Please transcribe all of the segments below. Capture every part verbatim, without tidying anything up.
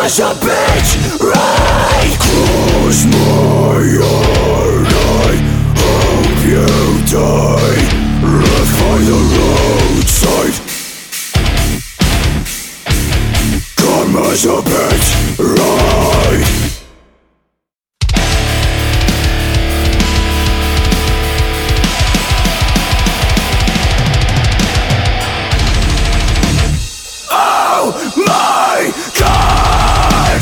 as a bitch, right? Close my heart, I hope you die. Left by the roadside. Come as a bitch, right? My God!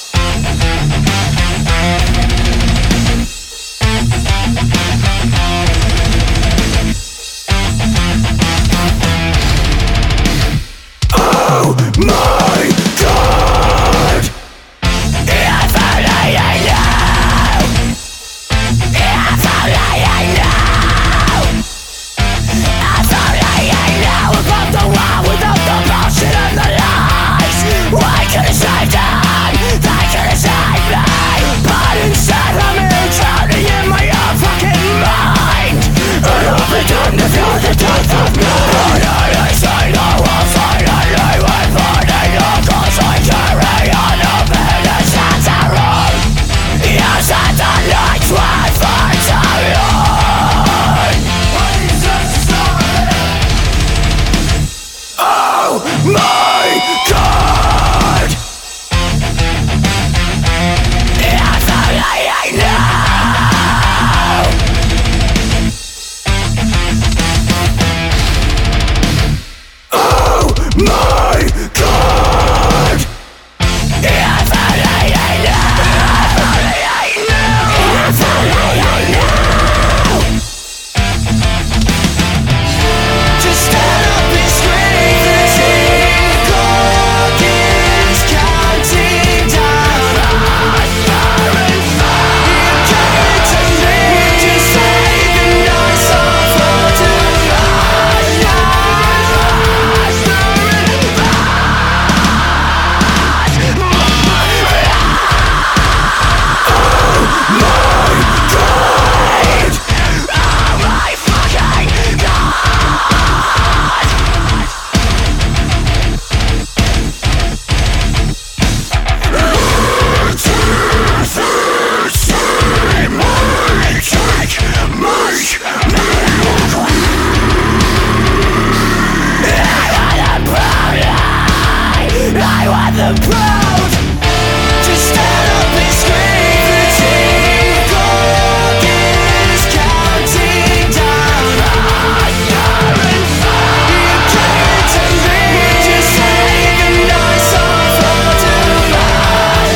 Oh my God! If only I knew! If only I knew! If only I knew about the world without the bullshit and the lies. Why could I save them? They could have saved me. But instead I'm here drowning in my own fucking mind. And I'll be done if you're the death of me. But I say no, I'll finally wait for the law, 'cause I carry on a bitterness that's a wrong. You said the lights were for too long. Oh my God! If only I knew! Oh my God! If only I knew! If only I knew! If only I knew! Just stand up and scream. The clock is counting down. You came to me to say goodnight, so far tonight. Oh my fucking God! I want the proud. Just stand up and scream. The ticking clock is counting down. You came to me to say goodnight, so far tonight.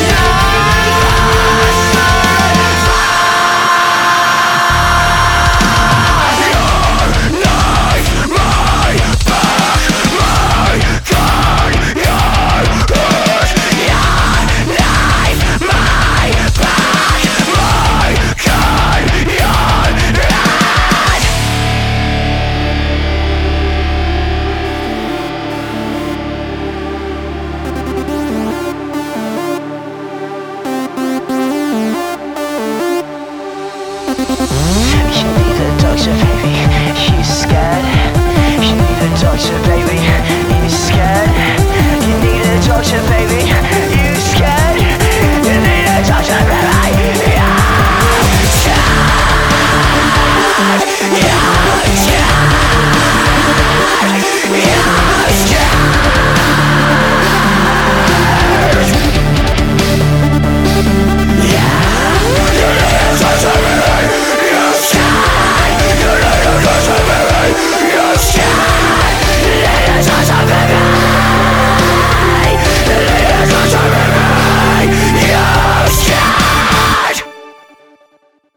Your knife, my back, my gun. Your hurt, your knife, my back, my gun. Your blood. You need a doctor, baby. You scared? You need a doctor, baby. You scared? You need a doctor, baby.